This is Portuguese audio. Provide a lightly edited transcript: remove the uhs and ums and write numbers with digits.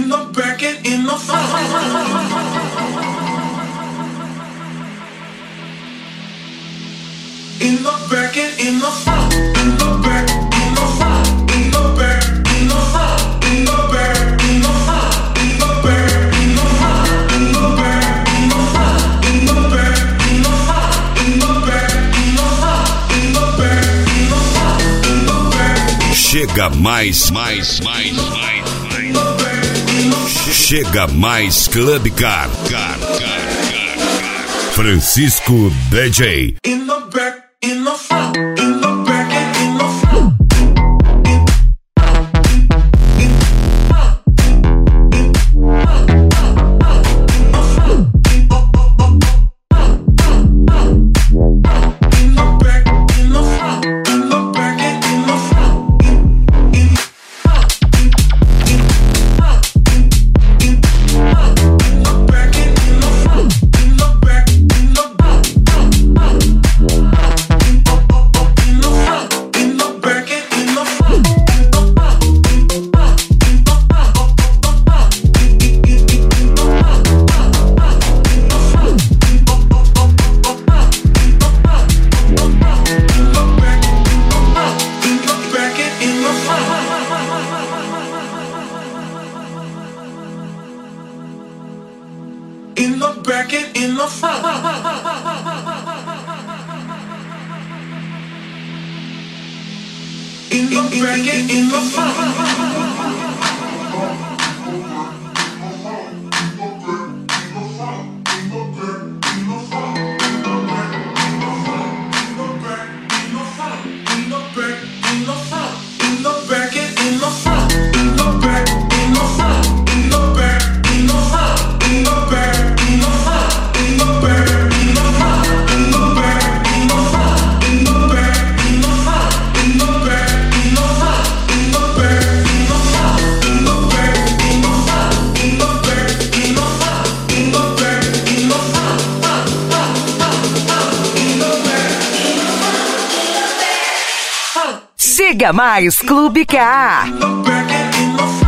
In the back and in the front. In the back and in the front. In the back, in the front. In the back, in the front. In the back, in the front. In the back, in the front. In the back, in the front. In the back, in the front. In the back, in the front. In the back, in the front. In the back. Chega mais. Chega mais Clube Car. Francisco DJ. In the back, in the front, in the back and in the front. In the back and in the front. In the back and in the front. Siga mais Clube Car.